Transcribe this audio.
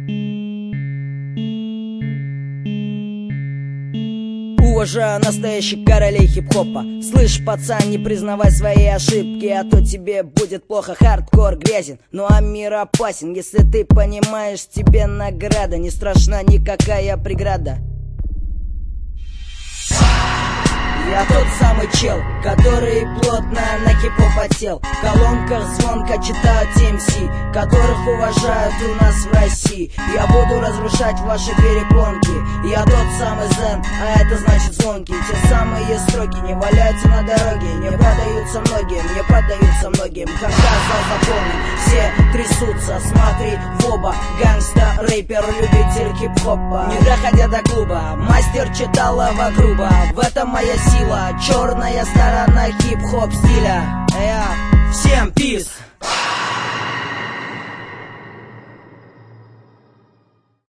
Уважаю настоящих королей хип-хопа. Слышь, пацан, не признавай свои ошибки, а то тебе будет плохо. Хардкор грязен, ну а мир опасен. Если ты понимаешь, тебе награда. Не страшна никакая преграда. Я тот самый чел, который плотно на хип-хоп отсел. В колонках звонко читают TMC, которых уважают у нас в России. Я буду разрушать ваши перепонки. Я тот самый Зен, а это значит звонкий. Те самые строки не валяются на дороге. Не продаются многим, не продаются многим. Когда зал заполнен, все трясутся. Смотри в оба, гангста, рэпер, любитель хип-хопа. Не доходя до клуба, мастер читалова грубо. В этом моя сила, черная сторона хип-хоп стиля. Всем пиз!